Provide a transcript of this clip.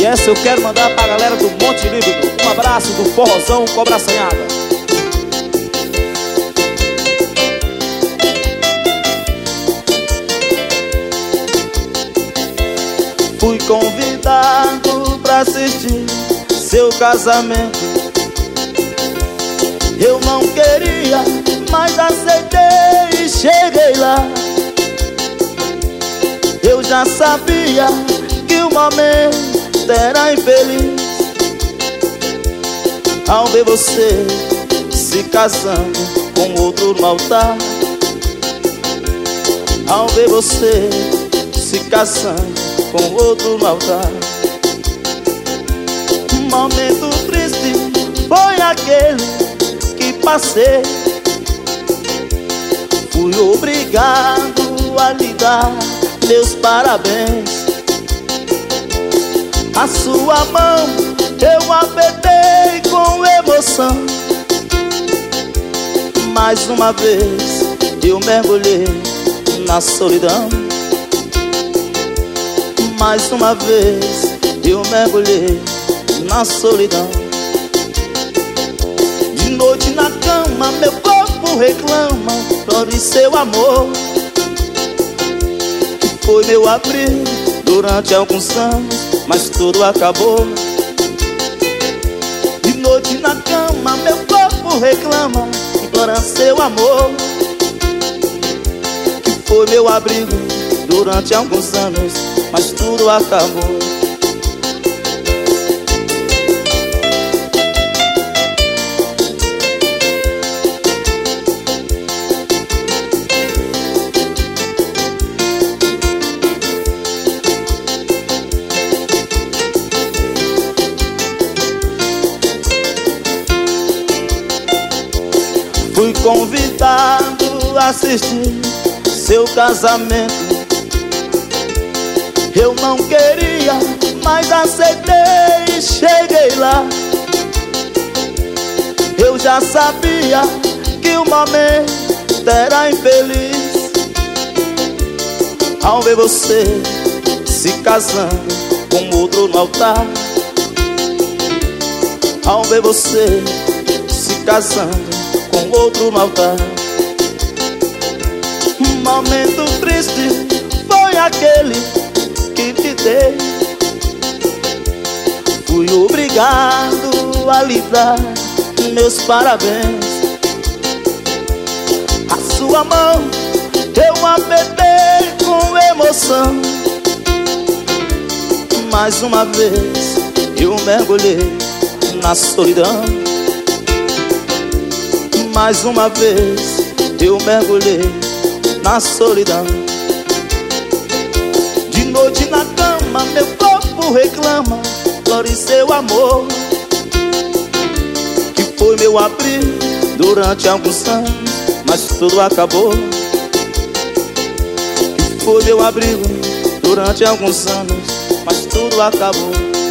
E essa eu quero mandar pra galera do Monte Líbido. Um abraço do Forrozão Cobra Assanhada. Fui convidado pra assistir seu casamento. Eu não queria, mas aceitei e cheguei lá. Eu já sabia que o momento era infeliz ao ver você se casando com outro no altar. Ao ver você se casando com outro no altar. Um momento triste foi aquele que passei. Fui obrigado a lhe dar meus parabéns. A sua mão eu apertei com emoção. Mais uma vez eu mergulhei na solidão. Mais uma vez eu mergulhei na solidão. De noite na cama meu corpo reclama por seu amor, que foi meu abrigo durante alguns anos, mas tudo acabou. De noite na cama meu corpo reclama, implora seu amor, que foi meu abrigo durante alguns anos, mas tudo acabou. Fui convidado a assistir seu casamento. Eu não queria, mas aceitei e cheguei lá. Eu já sabia que o momento era infeliz ao ver você se casando com outro no altar. Ao ver você se casando com outro no altar. Um momento triste foi aquele que te dei. Fui obrigado a lhe dar meus parabéns. A sua mão eu apertei com emoção. Mais uma vez eu mergulhei na solidão. Mais uma vez eu mergulhei na solidão. De noite na cama meu corpo reclama por seu amor, que foi meu abrigo durante alguns anos, mas tudo acabou. Que foi meu abrigo durante alguns anos, mas tudo acabou.